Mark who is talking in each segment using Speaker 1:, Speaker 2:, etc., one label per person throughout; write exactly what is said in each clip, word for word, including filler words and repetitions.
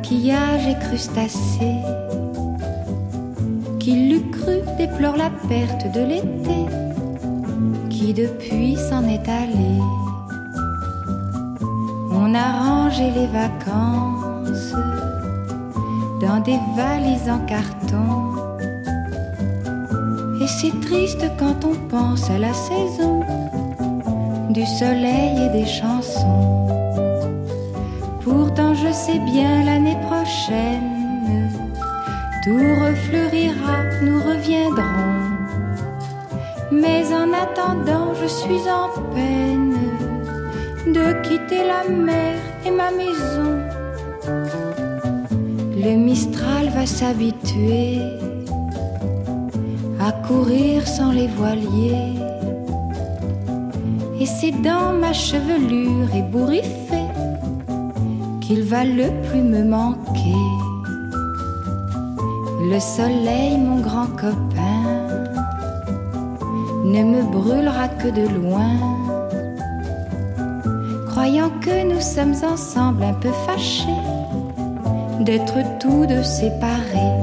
Speaker 1: coquillages et crustacés. Qui l'eût cru déplore la perte de l'été, qui depuis s'en est allé. On a rangé les vacances dans des valises en carton. Et c'est triste quand on pense à la saison du soleil et des chansons. Pourtant je sais bien l'année prochaine tout refleurira, nous reviendrons. Mais en attendant je suis en peine de quitter la mer et ma maison. Le Mistral va s'habituer à courir sans les voiliers, et c'est dans ma chevelure ébouriffée qu'il va le plus me manquer. Le soleil, mon grand copain, ne me brûlera que de loin, croyant que nous sommes ensemble un peu fâchés d'être tous deux séparés.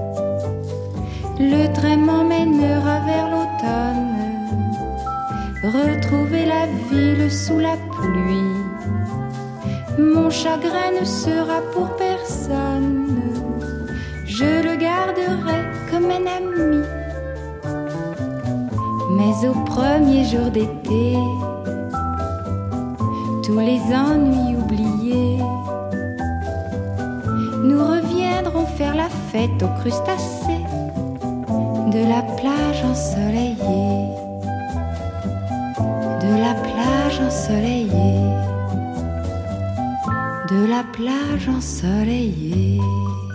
Speaker 1: Le train m'emmènera vers l'automne, retrouver la ville sous la pluie. Mon chagrin ne sera pour personne, je le garderai comme un ami. Mais au premier jour d'été, tous les ennuis oubliés, nous reviendrons faire la fête aux crustacés de la plage ensoleillée, de la plage ensoleillée, de la plage ensoleillée.